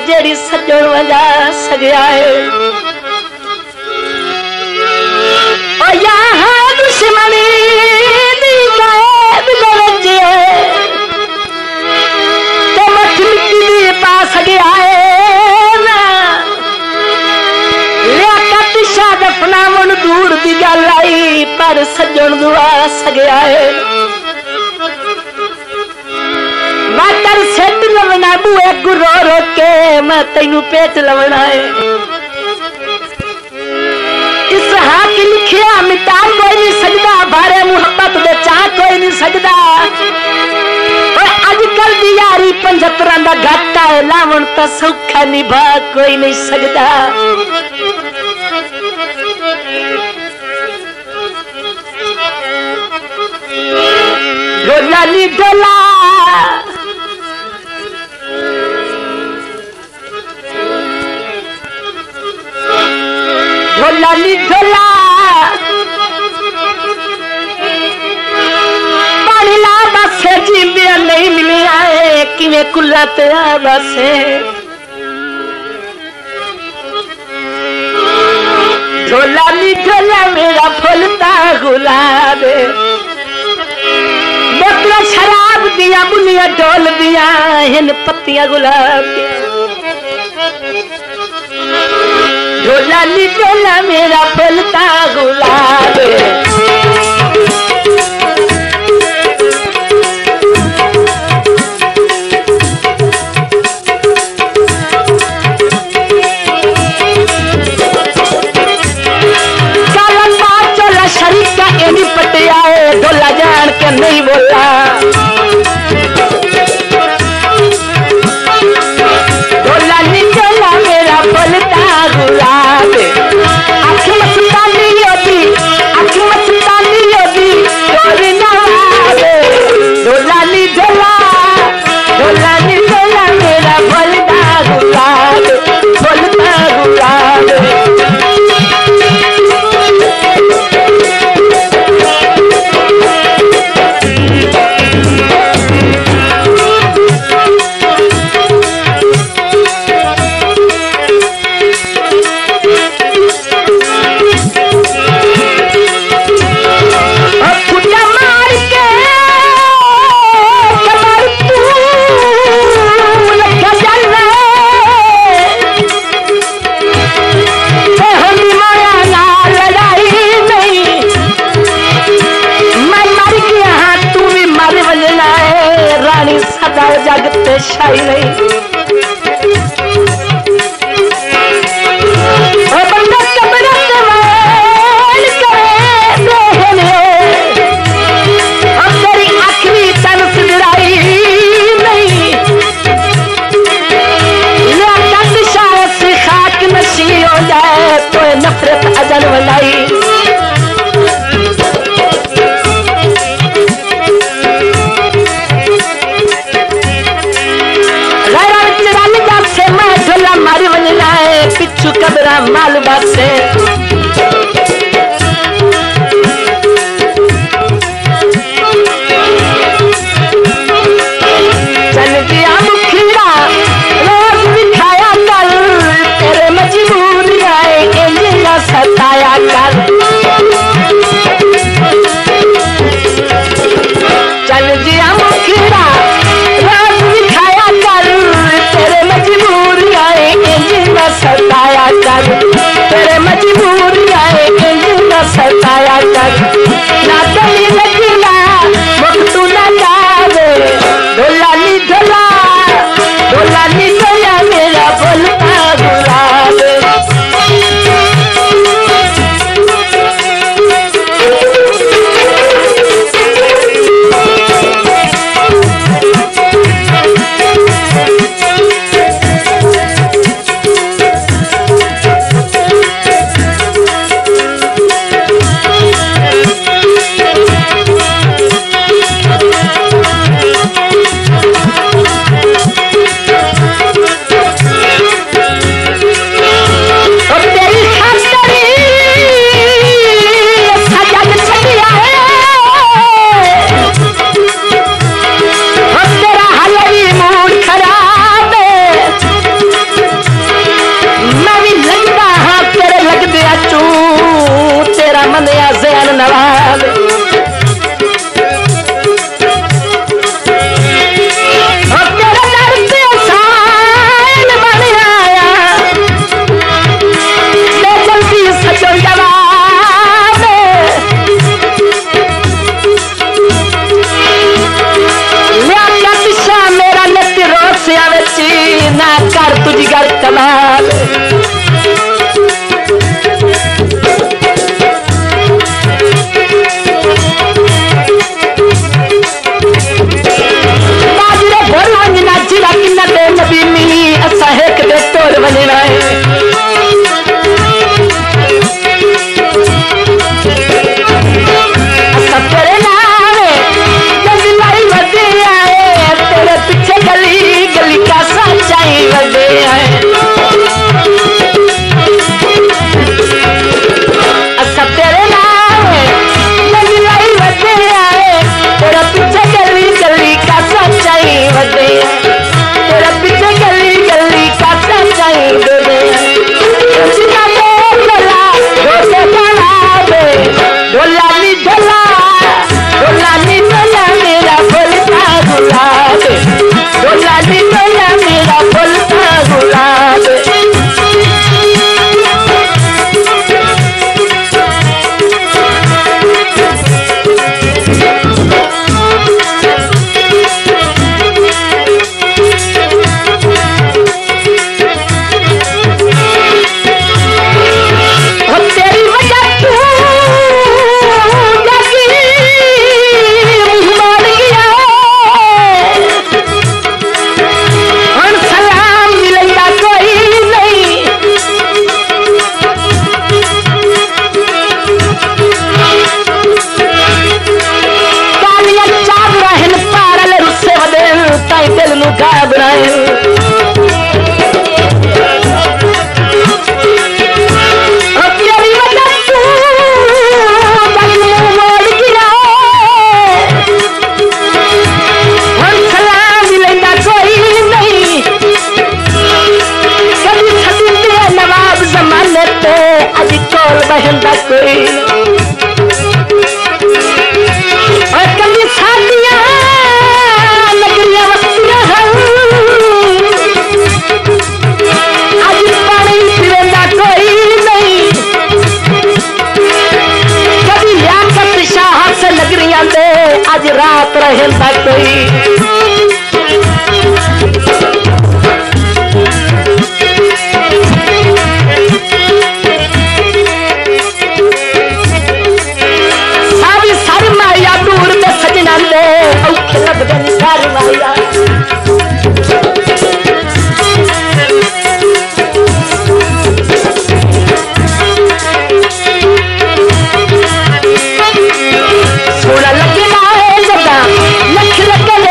जेड़ी सजण वजा सगया है ओ यहाँ दुश्मनी दी कैद गरजे तो मठ मिट्टी दी पास गया है ना लियाकत शाह दफना मन दूर दी गल आई पर सजण दुआ सगया है मातर सेट लवना बुए गुरो रोके मैं तेनू पेट लवना है इस हाथ लिखिया मिटा कोई नहीं सकता बारे मुहब्बत दे चाह कोई नहीं सकता अजकल दी यारी 75 दा घाटा है लावण तो सौखा निभा कोई नहीं सकता ढोला नी ढोला ढोला नी ढोला पानी ला बसे जींदिया नहीं मिलिया है किवें कुल्ला तेरा बसे ढोला नी ढोला मेरा फूलता गुलाब बोतल शराब दिया बुनिया ढोल दिया हिन पत्तियां गुलाब ढोला नी ढोला मेरा फूलता गुलाब ढोला जान के नहीं बोला ढोला नी ढोला मेरा फूलता गुलाब अख मस्तानी योगी चोरी ना ढोला नी ढोला मेरा फूलता गुलाब जगते शाही नहीं बंदा कबरत वैन करे देहने तेरी आखिरी तन सिदराई नहीं लियाकत शाह से खाक नशी हो जाए तो नफरत अजल बनाई पिछू कबरा मालूबा से चल गया मुखीरा रोज दिखाया कल तेरे मजबूरी आए इंजना सताया कल चल गया मुखीरा रोज दिखाया कल तेरे मजबूरी आए इंजना सताया कर तेरे मजबूरी रहंदा कोई और कभी सादियां नगरियां वस्तियां आज पानी पीवेंदा कोई नहीं कभी लियाकत शाह से नगरियां दे आज रात रहंदा कोई सोना लगे लख लगे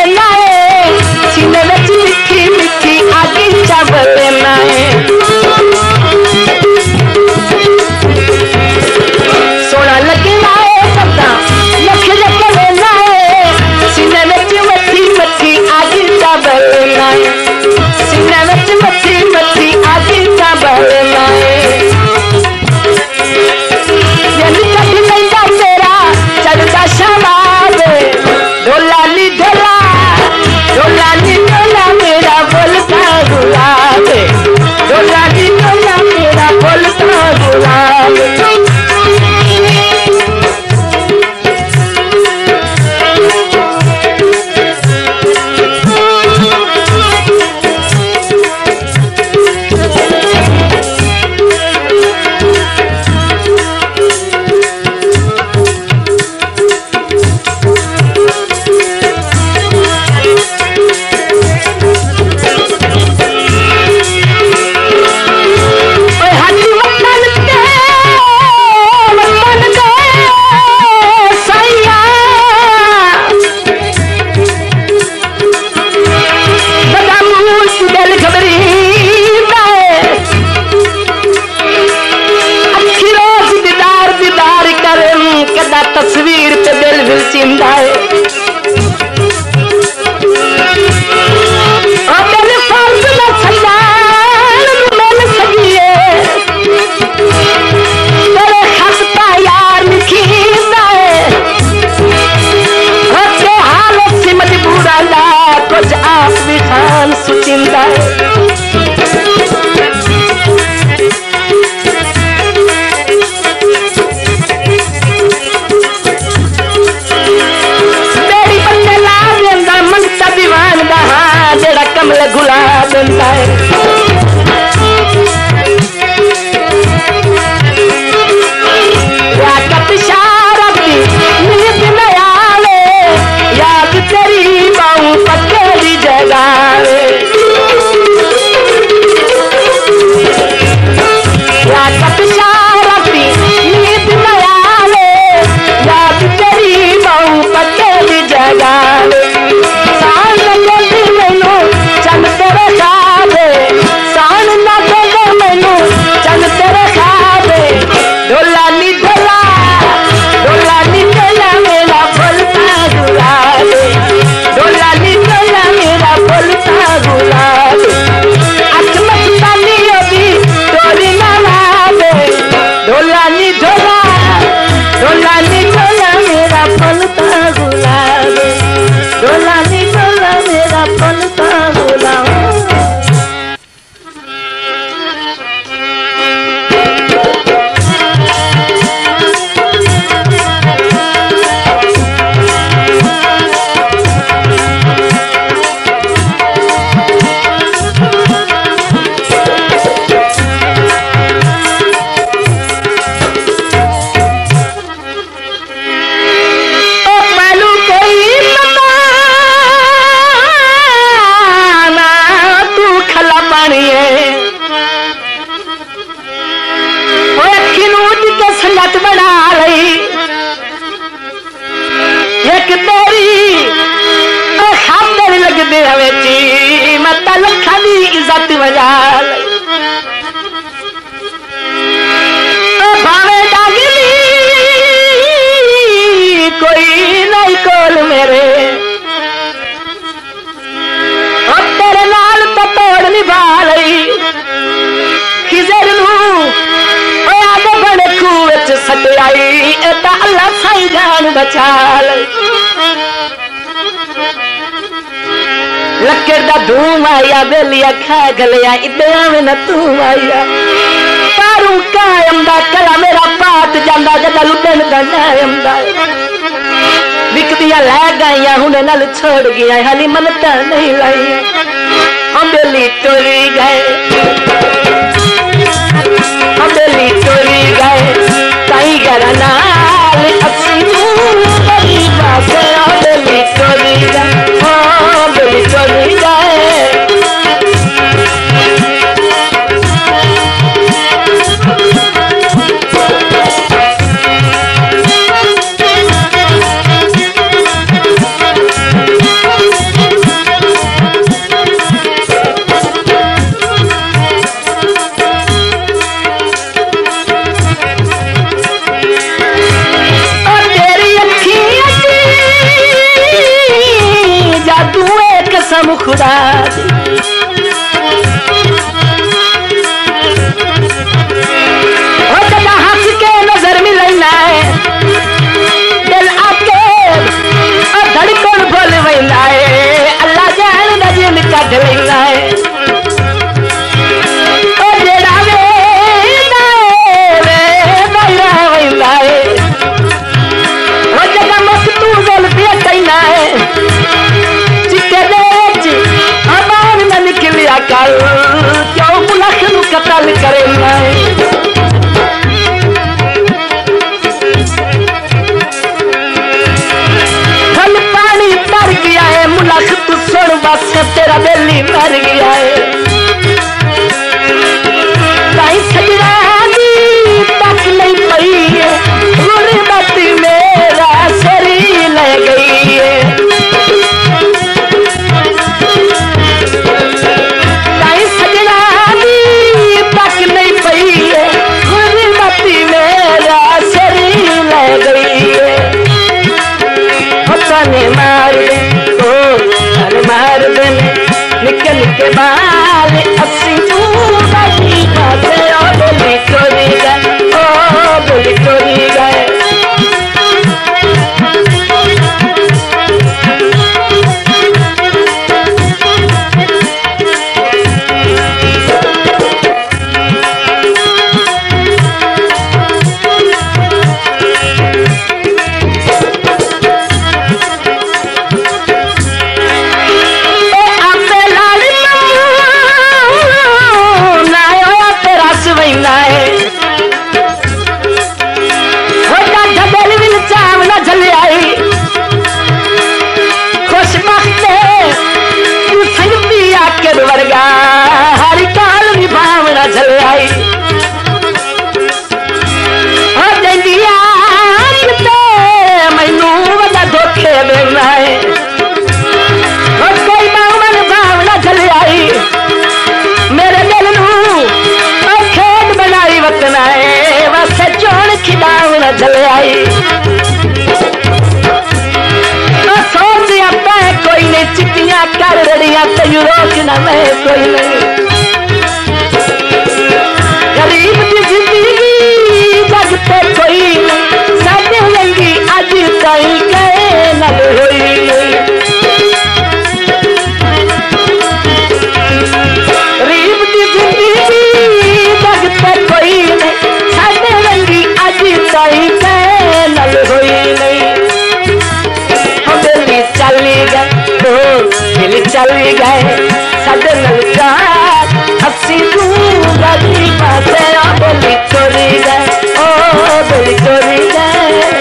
अल्लाह साईं जान बचा ले लक्कर दा धूम आया बेलिया खा गलिया इधर में न तू आया पारू कायम दा कला मेरा पाट जांदा जदा लुटन दा नायम दा विकदिया लै गईया हुने नल छोड़ गया हाली मनता नहीं लाई हम बेली टोरी गए हम बेली टोरी गए ताई घर नाल अस्सी बड़ी बात हम बेली टोरी गए हाँ बेली टोरी गए खुदा हंस के नजर मिलना है दिल आके और धड़कन बोल वैला है अल्लाह जान नजर कट लेना है क्यों मुलख नु कतल करे फल पानी तर गया है मुलख तू सुन बस तेरा बेली मर गया है ताई सजना दी तक नहीं पई है गुरबत मेरा शरीर ले गई है मार दे निकल के बाल अस्सी बड़ी बात ओ बोली चोरी गए ओ बोली चोरी गए वर्गा हर काल भी भावना चल आई मैनू वाला धोखे देना है कोई भावना चल आई मेरे दिल नू खेत बनाई वतना है बस चोण खिलावना चल आई कोई नहीं चिट्टियां कर रड़िया तेयू रोकना मैं कोई नहीं गरीब की जिंदगी जग पे कोई नहीं साडे लंगी अज ताई कहे नल होई गरीब की जिंदगी जग पे कोई नहीं साडे लंगी अज ताई कहे नल होई नहीं चली गए चली गए सदन हसी बड़ी बात बोली चोरी गए ओ बोली चोरी गए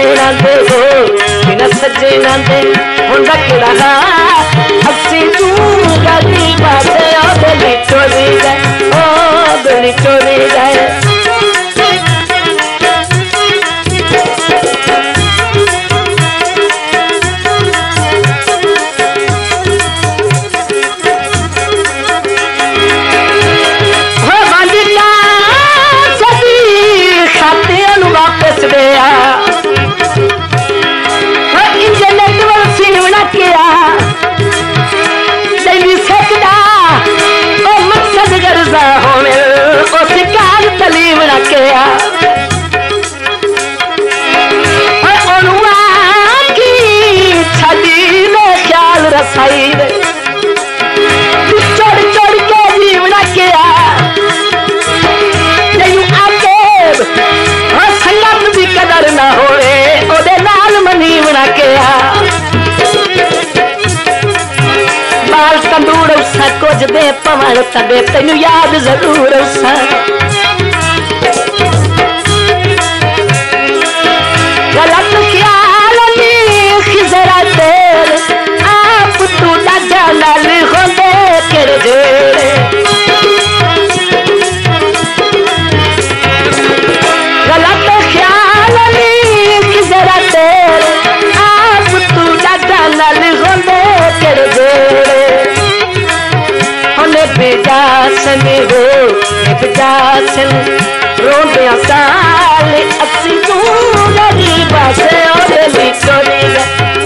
सजना दे हो बिना सजना दे हुंदा केड़ा असी तू गरीबा से ओ दिल चोरी गए ओ दिल चोरी गए चढ़ चढ़ के जीवना किया संगत की कदर ना होए ओदे नाल मनीवना किया बाल तंदूर उसा कुछ दे पवन तबे तेन याद जरूर उसा गलत ख्याल नहीं जरा तेरे आप तू दादा नाल होंदे केरे जेड़े गलत ख्याल नहीं जरा तेरे आप तू दादा नाल होंदे केरे जेड़े उन्हें बेजा सने हो बेजा सने रोंदे साल अस्सी तू गरीबा से ओ दिल चोरी गए